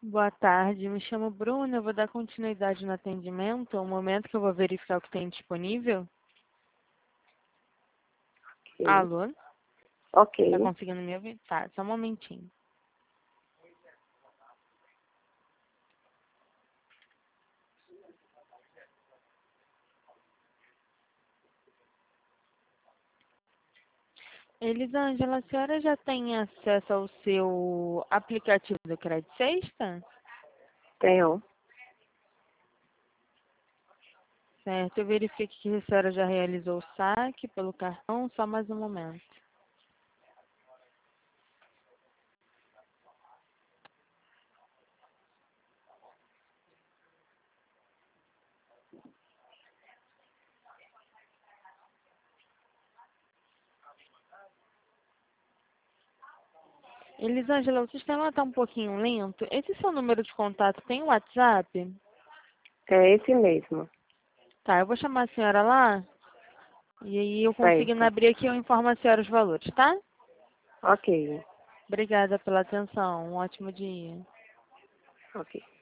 Boa tarde, me chamo Bruna, eu vou dar continuidade no atendimento, é um momento que eu vou verificar o que tem disponível. Ok. Alô? Ok. Tá conseguindo me ouvir? Tá, só um momentinho. Elisângela, a senhora já tem acesso ao seu aplicativo do Crédito Sexta? Tenho. Certo, eu verifico que a senhora já realizou o saque pelo cartão, só mais um momento. Elisângela, o sistema está um pouquinho lento. Esse seu número de contato tem WhatsApp? É esse mesmo. Tá, eu vou chamar a senhora lá e aí eu conseguindo Certo. abrir aqui eu informo a senhora os valores, tá? Ok. Obrigada pela atenção. Um ótimo dia. Ok.